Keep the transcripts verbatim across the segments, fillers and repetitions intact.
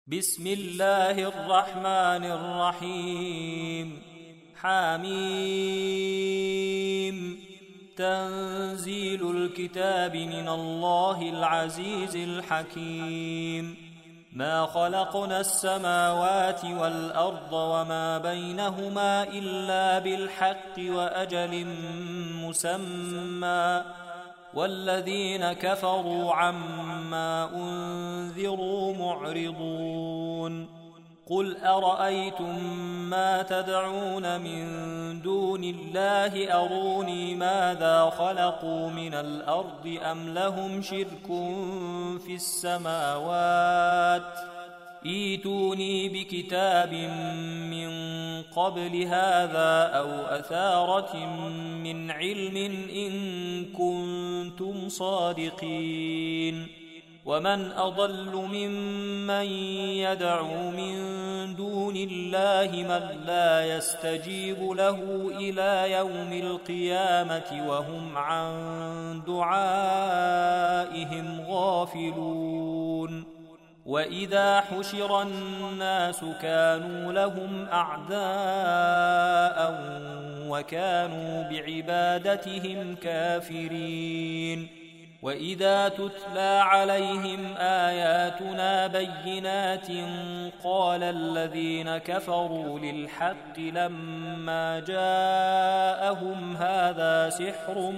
بسم الله الرحمن الرحيم. حميم. تنزيل الكتاب من الله العزيز الحكيم. ما خلقنا السماوات والأرض وما بينهما إلا بالحق وأجل مسمى، والذين كفروا عما أنذروا معرضون. قل أرأيتم ما تدعون من دون الله أروني ماذا خلقوا من الأرض أم لهم شرك في السماوات؟ ائتوني بكتاب من قبل هذا أو أثارة من علم إن كنتم صادقين. ومن أضل ممن يدعو من دون الله من لا يستجيب له إلى يوم القيامة وهم عن دعائهم غافلون. وإذا حشر الناس كانوا لهم أعداء وكانوا بعبادتهم كافرين. وإذا تتلى عليهم آياتنا بينات قال الذين كفروا للحق لما جاءهم هذا سحر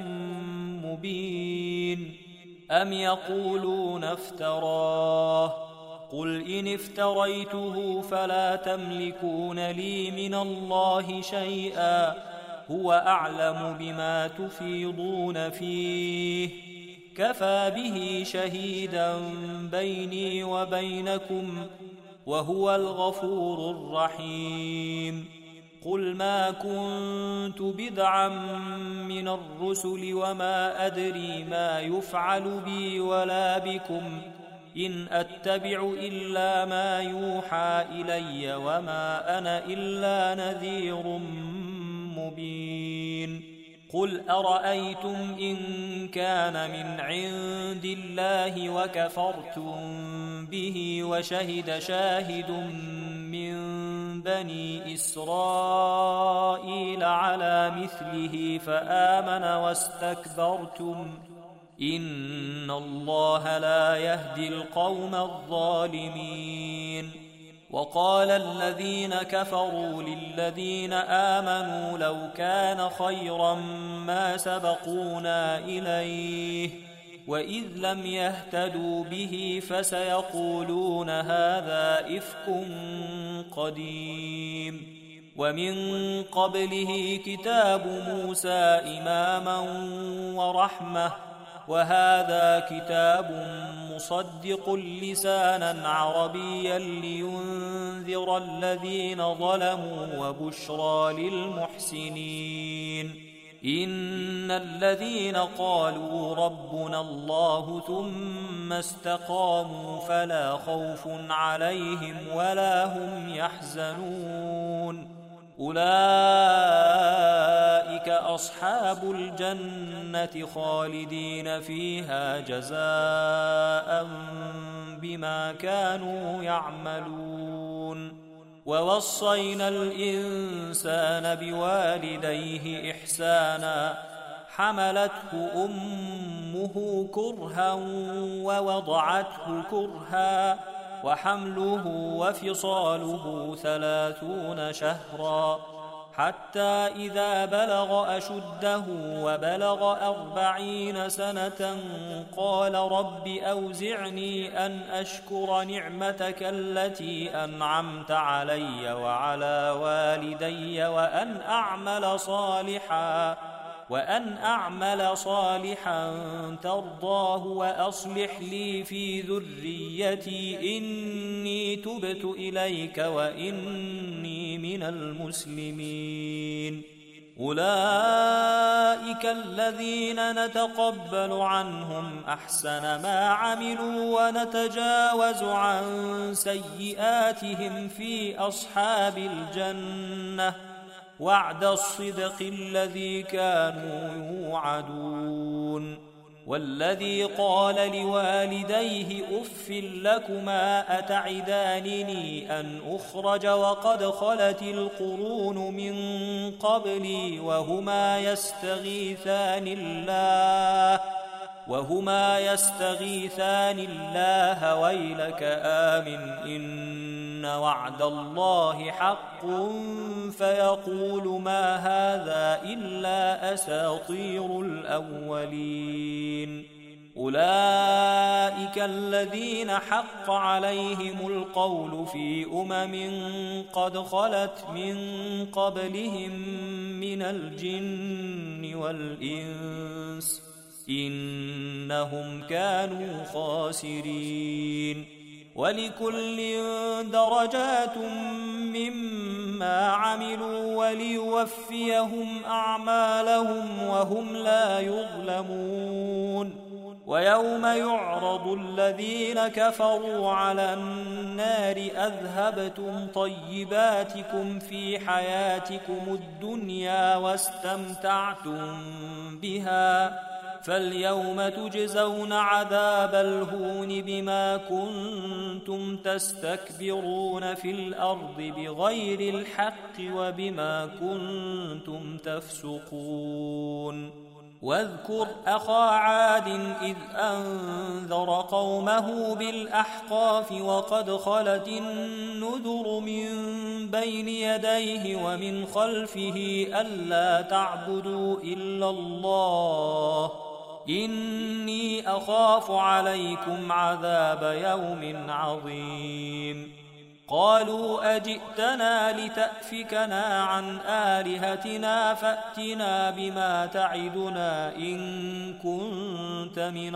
مبين أم يقولون افتراه؟ قل إن افتريته فلا تملكون لي من الله شيئا هو أعلم بما تفيضون فيه كفى به شهيدا بيني وبينكم وهو الغفور الرحيم. قل ما كنت بدعا من الرسل وما أدري ما يفعل بي ولا بكم إن أتبع إلا ما يوحى إلي وما أنا إلا نذير مبين. قل أرأيتم إن كان من عند الله وكفرتم به وشهد شاهد من بني إسرائيل على مثله فآمن واستكبرتم إن الله لا يهدي القوم الظالمين. وقال الذين كفروا للذين آمنوا لو كان خيرا ما سبقونا إليه وإذ لم يهتدوا به فسيقولون هذا إفك قديم. ومن قبله كتاب موسى إماما ورحمة وهذا كتاب مصدق لسانا عربيا لينذر الذين ظلموا وبشرى للمحسنين. إن الذين قالوا ربنا الله ثم استقاموا فلا خوف عليهم ولا هم يحزنون أولئك أصحاب الجنة خالدين فيها جزاء بما كانوا يعملون. ووصينا الإنسان بوالديه إحسانا حملته أمه كرها ووضعته كرها وحمله وفصاله ثلاثون شهرا حتى إذا بلغ أشده وبلغ أربعين سنة قال رب أوزعني أن أشكر نعمتك التي أنعمت علي وعلى والدي وأن أعمل صالحا وأن أعمل صالحا ترضاه وأصلح لي في ذريتي إني تبت إليك وإني من المسلمين. أولئك الذين نتقبل عنهم أحسن ما عملوا ونتجاوز عن سيئاتهم في أصحاب الجنة وعد الصدق الذي كانوا يوعدون. والذي قال لوالديه أف لكما أتعدانني أن أخرج وقد خلت القرون من قبلي وهما يستغيثان الله وهما يستغيثان الله ويلك آمن إن وعد الله حق فيقول ما هذا إلا أساطير الأولين أولئك الذين حق عليهم القول في أمم قد خلت من قبلهم من الجن والإنس إنهم كانوا خاسرين ولكل درجات مما عملوا وليوفيهم أعمالهم وهم لا يظلمون ويوم يعرض الذين كفروا على النار أذهبتم طيباتكم في حياتكم الدنيا واستمتعتم بها فاليوم تجزون عذاب الهون بما كنتم تستكبرون في الأرض بغير الحق وبما كنتم تفسقون واذكر أخا عاد إذ أنذر قومه بالأحقاف وقد خلت النذر من بين يديه ومن خلفه ألا تعبدوا إلا الله إني أخاف عليكم عذاب يوم عظيم قالوا أجئتنا لتأفكنا عن آلهتنا فأتنا بما تعدنا إن كنت من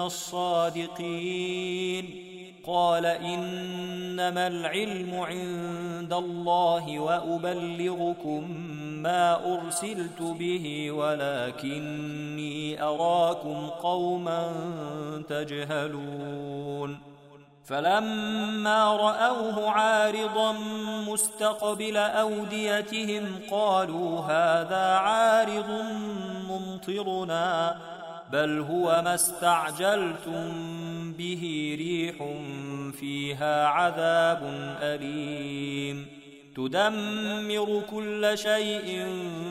الصادقين قال إنما العلم عند الله وأبلغكم ما أرسلت به ولكني أراكم قوما تجهلون فلما رأوه عارضا مستقبل أوديتهم قالوا هذا عارض ممطرنا بل هو ما استعجلتم به ريح فيها عذاب أليم تدمر كل شيء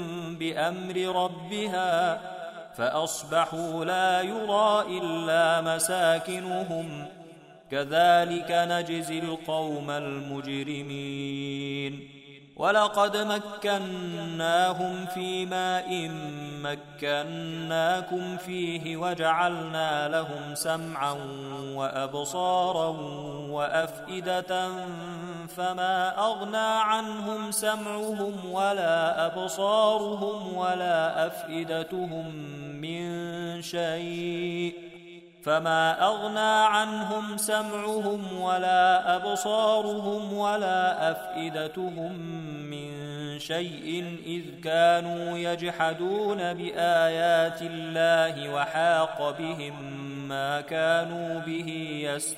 بأمر ربها فأصبحوا لا يرى إلا مساكنهم كذلك نجزي القوم المجرمين ولقد مكناهم في ماء مكناكم فيه وجعلنا لهم سمعا وأبصارا وأفئدة فما أغنى عنهم سمعهم ولا أبصارهم ولا أفئدتهم من شيء فما أغنى عنهم سمعهم ولا أبصارهم ولا أفئدتهم من شيء إذ كانوا يجحدون بآيات الله وحاق بهم ما كانوا به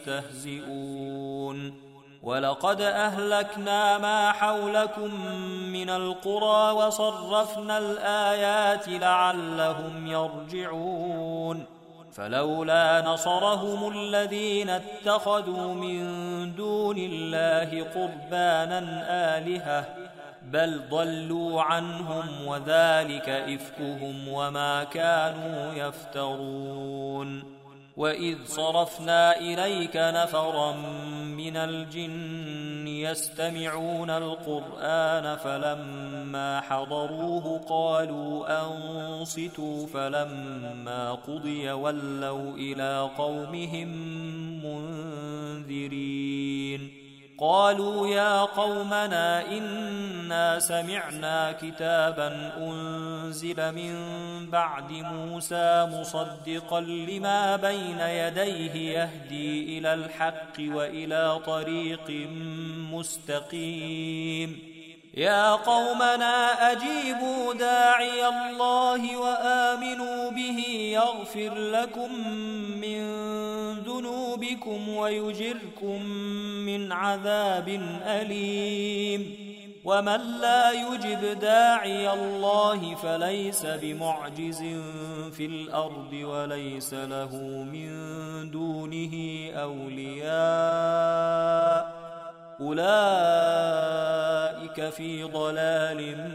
يستهزئون ولقد أهلكنا ما حولكم من القرى وصرفنا الآيات لعلهم يرجعون فلولا نصرهم الذين اتخذوا من دون الله قربانا آلهة بل ضلوا عنهم وذلك إفكهم وما كانوا يفترون وإذ صرفنا إليك نفرا من الجن يستمعون القرآن فلما حضروه قالوا أنصتوا فلما قضي ولوا إلى قومهم منذرين قالوا يا قومنا إنا سمعنا كتابا أنزل من بعد موسى مصدقا لما بين يديه يهدي إلى الحق وإلى طريق مستقيم يا قومنا أجيبوا داعي الله وآمنوا به يغفر لكم من ذنوبكم ويجركم من عذاب أليم ومن لا يجب داعي الله فليس بمعجز في الأرض وليس له من دونه أولياء أولئك في ضلال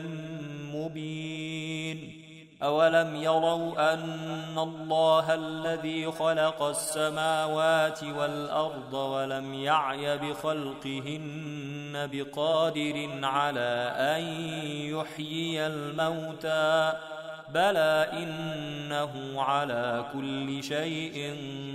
مبين أولم يروا أن الله الذي خلق السماوات والأرض ولم يعي بخلقهن بقادر على أن يحيي الموتى بلى إنه على كل شيء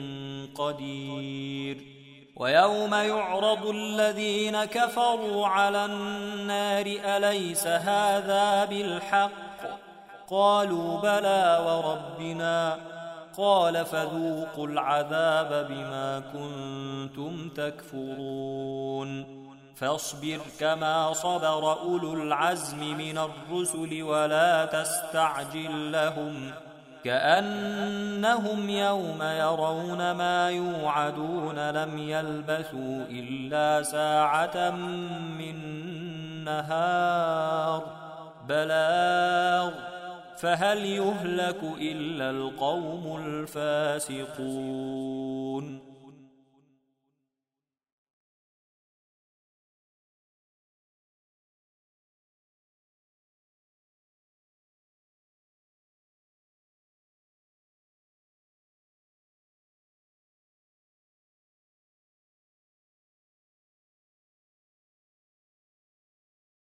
قدير ويوم يعرض الذين كفروا على النار أليس هذا بالحق قالوا بلى وربنا قال فذوقوا العذاب بما كنتم تكفرون فاصبر كما صبر أولو العزم من الرسل ولا تستعجل لهم كأنهم يوم يرون ما يوعدون لم يلبثوا إلا ساعة من نهار بلاغ فهل يهلك إلا القوم الفاسقون